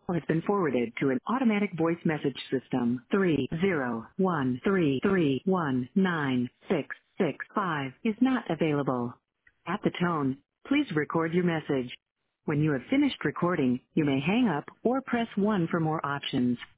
has been forwarded to an automatic voice message system. 301319665 is not available. At the tone, please record your message. When you have finished recording, you may hang up or press 1 for more options.